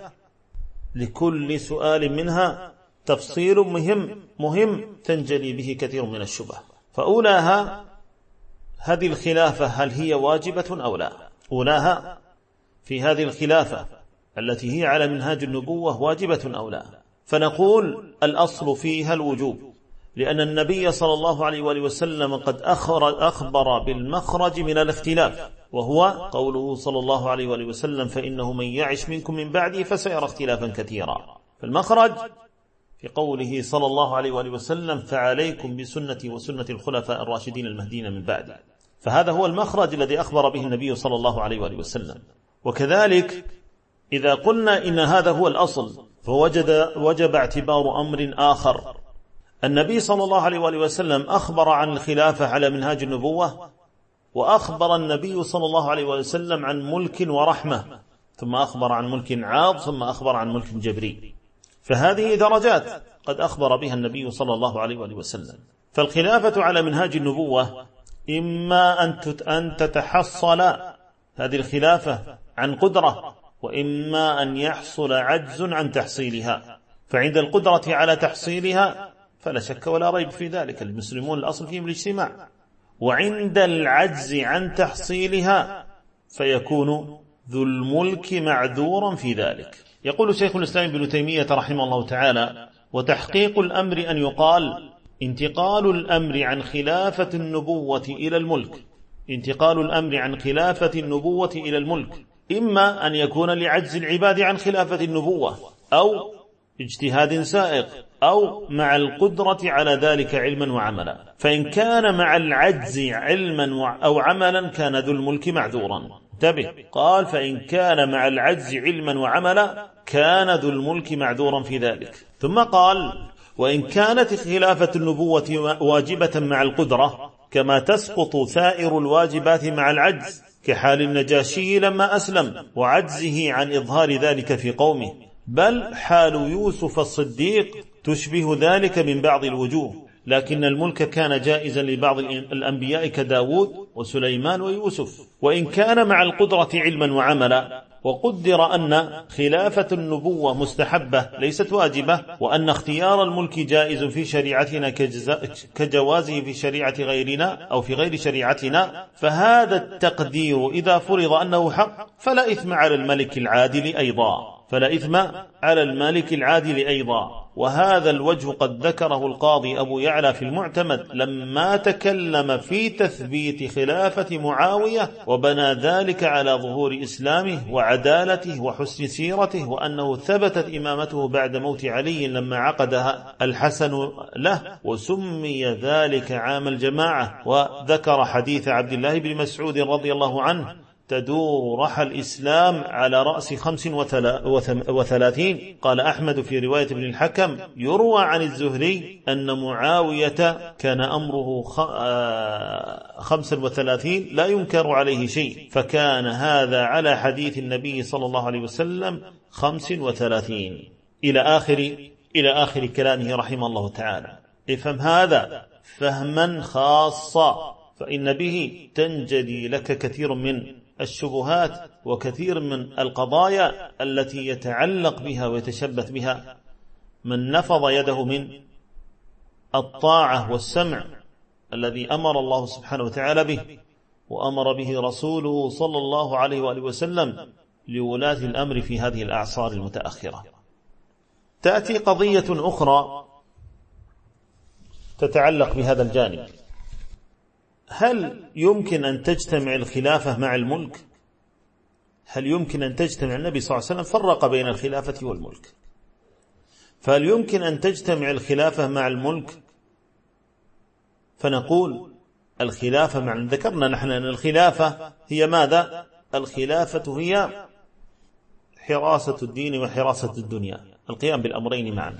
لكل سؤال منها تفصيل مهم مهم تنجلي به كثير من الشبه. فأولاها هذه الخلافة هل هي واجبة أو لا؟ أولاها في هذه الخلافة التي هي على منهاج النبوة واجبة أو لا؟ فنقول الأصل فيها الوجوب، لأن النبي صلى الله عليه وآله وسلم قد أخبر بالمخرج من الاختلاف، وهو قوله صلى الله عليه وآله وسلم فإنه من يعش منكم من بعدي فسيرى اختلافا كثيرا. فالمخرج في قوله صلى الله عليه وآله وسلم فعليكم بسنتي وسنة الخلفاء الراشدين المهديين من بعدي، فهذا هو المخرج الذي أخبر به النبي صلى الله عليه وآله وسلم. وكذلك إذا قلنا إن هذا هو الأصل فوجد وجب اعتبار أمر آخر. النبي صلى الله عليه وآله وسلم أخبر عن الخلافة على منهاج النبوة، وأخبر النبي صلى الله عليه وسلم عن ملك ورحمة، ثم أخبر عن ملك عاض، ثم أخبر عن ملك جبري. فهذه درجات قد أخبر بها النبي صلى الله عليه وآله وسلم. فالخلافة على منهاج النبوة إما أن تتحصل هذه الخلافة عن قدرة، وإما أن يحصل عجز عن تحصيلها. فعند القدرة على تحصيلها فلا شك ولا ريب في ذلك، المسلمون الأصل فيهم الاجتماع. وعند العجز عن تحصيلها فيكون ذو الملك معذورا في ذلك. يقول شيخ الإسلام ابن تيمية رحمه الله تعالى: وتحقيق الأمر أن يقال انتقال الأمر عن خلافة النبوة إلى الملك انتقال الأمر عن خلافة النبوة إلى الملك إما أن يكون لعجز العباد عن خلافة النبوة، أو اجتهاد سائق، أو مع القدرة على ذلك علما وعملا. فإن كان مع العجز علما أو عملا كان ذو الملك معذورا. انتبه، قال فإن كان مع العجز علما وعملا كان ذو الملك معذورا في ذلك. ثم قال: وإن كانت خلافة النبوة واجبة مع القدرة كما تسقط سائر الواجبات مع العجز، كحال النجاشي لما أسلم وعجزه عن إظهار ذلك في قومه، بل حال يوسف الصديق تشبه ذلك من بعض الوجوه، لكن الملك كان جائزا لبعض الأنبياء كداود وسليمان ويوسف. وإن كان مع القدرة علما وعملا، وقدر أن خلافة النبوة مستحبة ليست واجبة، وأن اختيار الملك جائز في شريعتنا كجوازه في شريعة غيرنا أو في غير شريعتنا، فهذا التقدير إذا فرض أنه حق فلا إثم على الملك العادل أيضا فلا إثم على الملك العادل أيضا. وهذا الوجه قد ذكره القاضي أبو يعلى في المعتمد لما تكلم في تثبيت خلافة معاوية، وبنى ذلك على ظهور إسلامه وعدالته وحسن سيرته، وأنه ثبتت إمامته بعد موت علي لما عقدها الحسن له، وسمي ذلك عام الجماعة. وذكر حديث عبد الله بن مسعود رضي الله عنه: تدور رحى الإسلام على رأس خمس وثلاثين. قال أحمد في رواية ابن الحكم: يروى عن الزهري أن معاوية كان أمره خمسا وثلاثين لا ينكر عليه شيء، فكان هذا على حديث النبي صلى الله عليه وسلم خمس وثلاثين، إلى آخر إلى آخر كلامه رحمه الله تعالى. افهم هذا فهما خاصا، فإن به تنجلي لك كثير من الشبهات وكثير من القضايا التي يتعلق بها ويتشبث بها من نفض يده من الطاعة والسمع الذي أمر الله سبحانه وتعالى به، وأمر به رسوله صلى الله عليه وآله وسلم لولاة الأمر في هذه الأعصار المتأخرة. تأتي قضية أخرى تتعلق بهذا الجانب: هل يمكن أن تجتمع الخلافة مع الملك؟ هل يمكن أن تجتمع؟ النبي صلى الله عليه وسلم فرق بين الخلافة والملك، فهل يمكن أن تجتمع الخلافة مع الملك؟ فنقول الخلافة مع، ذكرنا نحن أن الخلافة هي ماذا؟ الخلافة هي حراسة الدين وحراسة الدنيا، القيام بالأمرين معا.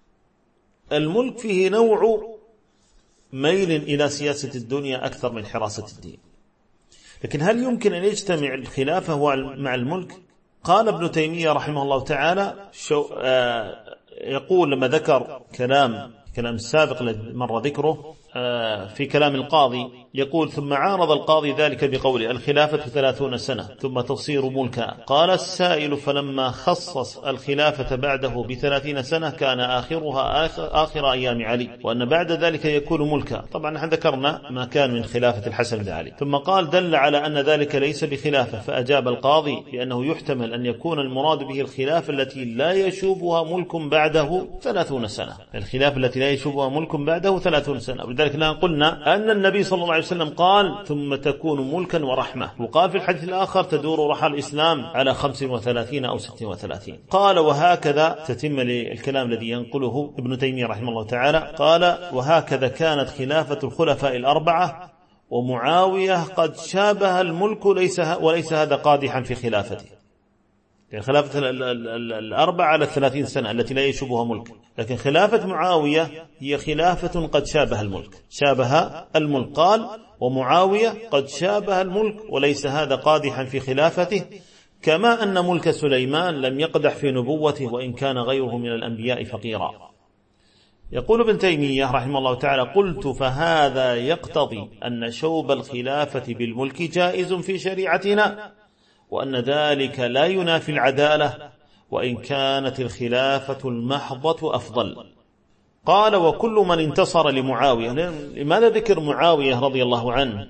الملك فيه نوع ميل إلى سياسة الدنيا أكثر من حراسة الدين. لكن هل يمكن أن يجتمع الخلافة مع الملك؟ قال ابن تيمية رحمه الله تعالى شو آه يقول لما ذكر كلام كلام السابق مر ذكره في كلام القاضي، يقول: ثم عارض القاضي ذلك بقوله: الخلافة ثلاثون سنة ثم تصير ملكا. قال السائل: فلما خصص الخلافة بعده بثلاثين سنة كان آخرها آخر, آخر أيام علي، وأن بعد ذلك يكون ملكا. طبعا نحن ذكرنا ما كان من خلافة الحسن بن علي. ثم قال: دل على أن ذلك ليس بخلافة. فأجاب القاضي بأنه يحتمل أن يكون المراد به الخلافة التي لا يشوبها ملك بعده ثلاثون سنة، الخلافة التي لا يشوبها ملك بعده ثلاثون سنة. ولذلك قلنا أن النبي صلى الله عليه وسلم قال: ثم تكون ملكا ورحمة. وقال في الحديث الآخر: تدور رحى الإسلام على خمس وثلاثين أو ست وثلاثين. قال: وهكذا تتم للكلام الذي ينقله ابن تيمية رحمه الله تعالى. قال: وهكذا كانت خلافة الخلفاء الأربعة، ومعاوية قد شابه الملك ليس وليس هذا قادحا في خلافته. يعني خلافة الأربعة على الثلاثين سنة التي لا يشبهها ملك، لكن خلافة معاوية هي خلافة قد شابه الملك شابه الملك قال: ومعاوية قد شابه الملك وليس هذا قادحا في خلافته، كما أن ملك سليمان لم يقدح في نبوته وإن كان غيره من الأنبياء فقيرا. يقول ابن تيمية رحمه الله تعالى: قلت: فهذا يقتضي أن شوب الخلافة بالملك جائز في شريعتنا، وأن ذلك لا ينافي العدالة، وإن كانت الخلافة المحضة أفضل. قال: وكل من انتصر لمعاوية. لماذا ذكر معاوية رضي الله عنه؟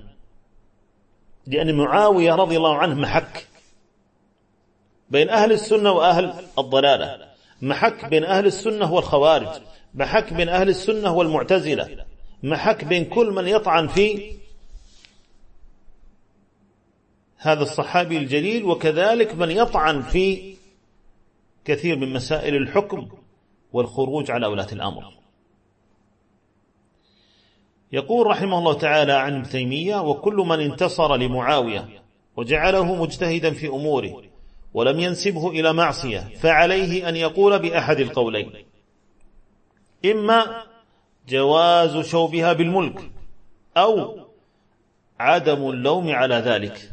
لأن معاوية رضي الله عنه محك بين أهل السنة وأهل الضلالة، محك بين أهل السنة والخوارج، محك بين أهل السنة والمعتزلة، محك بين كل من يطعن في هذا الصحابي الجليل، وكذلك من يطعن في كثير من مسائل الحكم والخروج على ولاة الأمر. يقول رحمه الله تعالى عن ابن تيمية: وكل من انتصر لمعاوية وجعله مجتهدا في أموره ولم ينسبه إلى معصية فعليه أن يقول بأحد القولين: إما جواز شوبها بالملك، أو عدم اللوم على ذلك،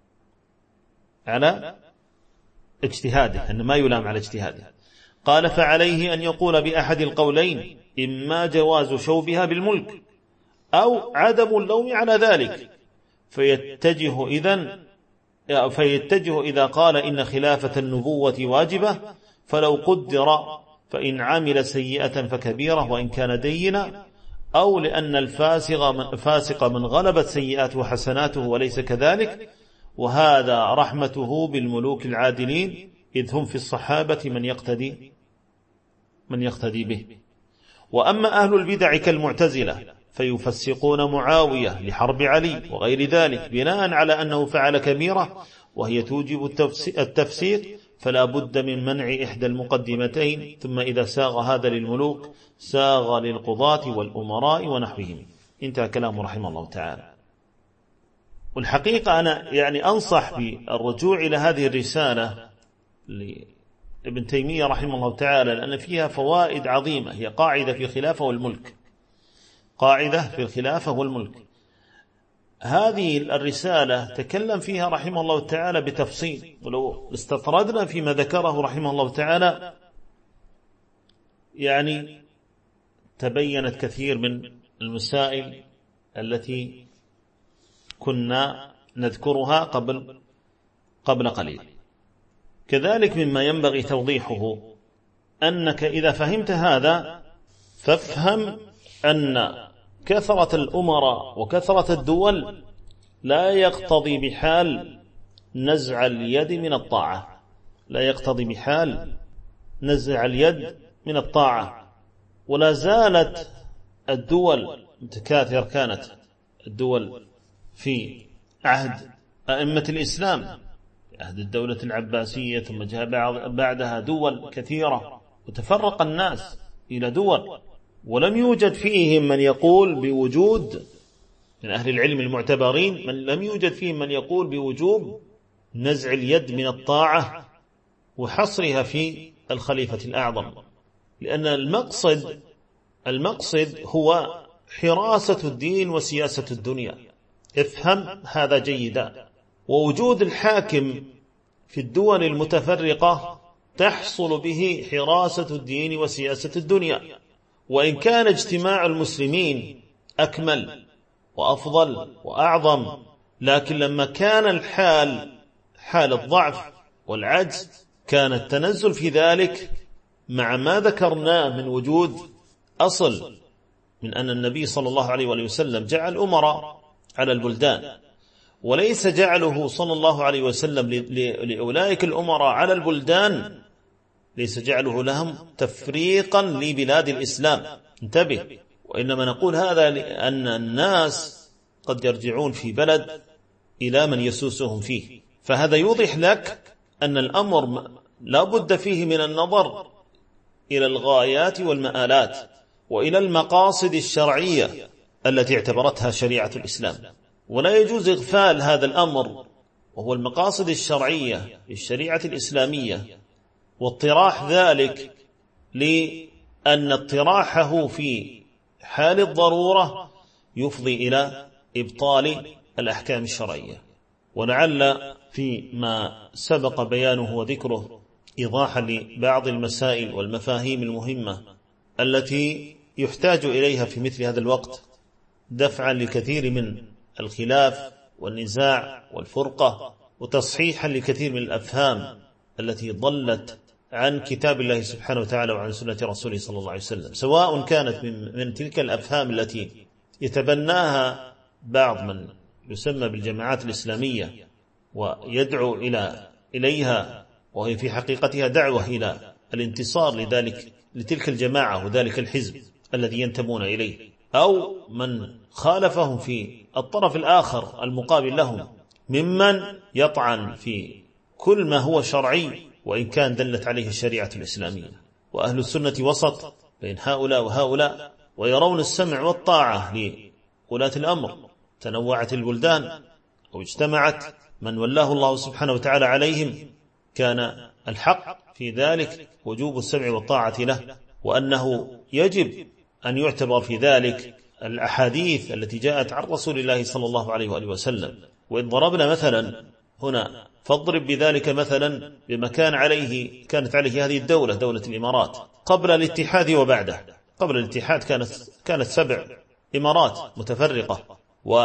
على اجتهاده، أن ما يلام على اجتهاده. قال: فعليه أن يقول بأحد القولين: إما جواز شوبها بالملك، أو عدم اللوم على ذلك، فيتجه إذن فيتجه إذا قال إن خلافة النبوة واجبة فلو قدر فإن عمل سيئة فكبيرة وإن كان دينا، أو لأن الفاسق من, فاسق من غلبت سيئاته وحسناته وليس كذلك، وهذا رحمته بالملوك العادلين إذ هم في الصحابة من يقتدي من يقتدي به. وأما أهل البدع كالمعتزلة فيفسقون معاوية لحرب علي وغير ذلك بناء على أنه فعل كبيرة وهي توجب التفسيق، فلا بد من منع إحدى المقدمتين، ثم إذا ساغ هذا للملوك ساغ للقضاة والأمراء ونحوهم. انتهى كلامه رحمه الله تعالى. والحقيقة أنا يعني أنصح بالرجوع إلى هذه الرسالة لابن تيمية رحمه الله تعالى، لأن فيها فوائد عظيمة. هي قاعدة في الخلافة والملك، قاعدة في الخلافة والملك. هذه الرسالة تكلم فيها رحمه الله تعالى بتفصيل، ولو استطردنا فيما ذكره رحمه الله تعالى يعني تبينت كثير من المسائل التي كنا نذكرها قبل قبل قليل. كذلك مما ينبغي توضيحه أنك إذا فهمت هذا فافهم أن كثرة الأمراء وكثرة الدول لا يقتضي بحال نزع اليد من الطاعة، لا يقتضي بحال نزع اليد من الطاعة. ولا زالت الدول متكاثرة، كانت الدول في عهد أئمة الإسلام، عهد الدولة العباسية، ثم جاء بعدها دول كثيرة، وتفرق الناس إلى دول، ولم يوجد فيهم من يقول بوجود، من أهل العلم المعتبرين، من لم يوجد فيهم من يقول بوجوب نزع اليد من الطاعة وحصرها في الخليفة الأعظم، لأن المقصد المقصد هو حراسة الدين وسياسة الدنيا. افهم هذا جيدا. ووجود الحاكم في الدول المتفرقة تحصل به حراسة الدين وسياسة الدنيا. وإن كان اجتماع المسلمين أكمل وأفضل وأعظم، لكن لما كان الحال حال الضعف والعجز كان التنزل في ذلك مع ما ذكرناه من وجود أصل من أن النبي صلى الله عليه وآله وسلم جعل أمراء على البلدان، وليس جعله صلى الله عليه وسلم لأولئك الأمراء على البلدان، ليس جعله لهم تفريقا لبلاد الإسلام، انتبه. وإنما نقول هذا لأن الناس قد يرجعون في بلد إلى من يسوسهم فيه، فهذا يوضح لك أن الأمر لا بد فيه من النظر إلى الغايات والمآلات وإلى المقاصد الشرعية التي اعتبرتها شريعة الإسلام، ولا يجوز إغفال هذا الأمر وهو المقاصد الشرعية للشريعة الإسلامية، واطراح ذلك لأن اطراحه في حال الضرورة يفضي إلى إبطال الأحكام الشرعية. ولعل فيما سبق بيانه وذكره إيضاحا لبعض المسائل والمفاهيم المهمة التي يحتاج إليها في مثل هذا الوقت دفعا لكثير من الخلاف والنزاع والفرقة، وتصحيحا لكثير من الأفهام التي ضلت عن كتاب الله سبحانه وتعالى وعن سنة رسوله صلى الله عليه وسلم، سواء كانت من, من تلك الأفهام التي يتبناها بعض من يسمى بالجماعات الإسلامية ويدعو إلى إليها، وهي في حقيقتها دعوة إلى الانتصار لذلك لتلك الجماعة وذلك الحزب الذي ينتمون إليه، أو من خالفهم في الطرف الآخر المقابل لهم ممن يطعن في كل ما هو شرعي وإن كان دلت عليه الشريعة الإسلامية. وأهل السنة وسط بين هؤلاء وهؤلاء، ويرون السمع والطاعة لولاة الأمر. تنوعت البلدان أو اجتمعت، من ولاه الله سبحانه وتعالى عليهم كان الحق في ذلك وجوب السمع والطاعة له، وأنه يجب أن يعتبر في ذلك الأحاديث التي جاءت عن رسول الله صلى الله عليه وآله وسلم. وإن ضربنا مثلا هنا فاضرب بذلك مثلا بما كان عليه كانت عليه هذه الدولة، دولة الإمارات قبل الاتحاد وبعده. قبل الاتحاد كانت كانت سبع إمارات متفرقة،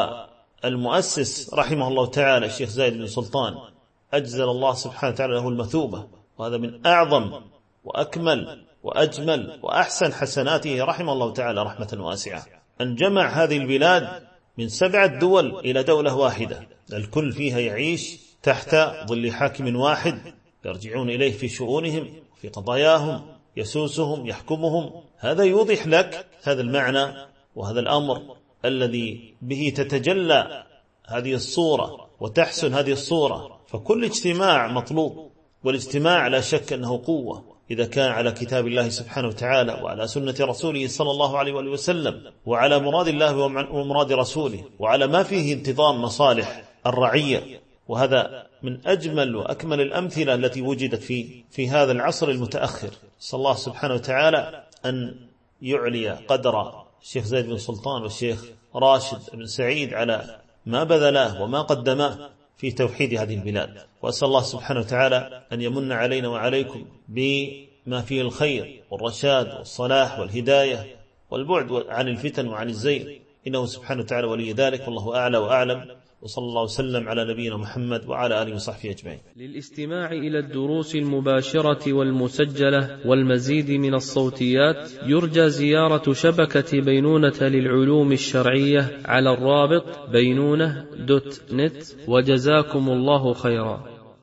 والمؤسس رحمه الله تعالى الشيخ زايد بن سلطان أجزل الله سبحانه وتعالى له المثوبة، وهذا من أعظم وأكمل وأجمل وأحسن حسناته رحمه الله تعالى رحمة واسعة، أن جمع هذه البلاد من سبعة دول إلى دولة واحدة، الكل فيها يعيش تحت ظل حاكم واحد يرجعون إليه في شؤونهم في قضاياهم، يسوسهم يحكمهم. هذا يوضح لك هذا المعنى وهذا الأمر الذي به تتجلى هذه الصورة وتحسن هذه الصورة. فكل اجتماع مطلوب، والاجتماع لا شك أنه قوة إذا كان على كتاب الله سبحانه وتعالى وعلى سنة رسوله صلى الله عليه وآله وسلم، وعلى مراد الله ومراد رسوله، وعلى ما فيه انتظام مصالح الرعية. وهذا من أجمل وأكمل الأمثلة التي وجدت في في هذا العصر المتأخر. صلى الله سبحانه وتعالى أن يعلي قدر الشيخ زايد بن سلطان والشيخ راشد بن سعيد على ما بذلاه وما قدماه في توحيد هذه البلاد. وأسأل الله سبحانه وتعالى أن يمن علينا وعليكم بما فيه الخير والرشاد والصلاح والهداية والبعد عن الفتن وعن الزيغ، إنه سبحانه وتعالى ولي ذلك، والله أعلى وأعلم. وصلى الله وسلم على نبينا محمد وعلى آله وصحبه أجمعين. للاستماع إلى الدروس المباشرة والمسجلة والمزيد من الصوتيات يرجى زيارة شبكة بينونة للعلوم الشرعية على الرابط بينونة دوت نت، وجزاكم الله خيرا.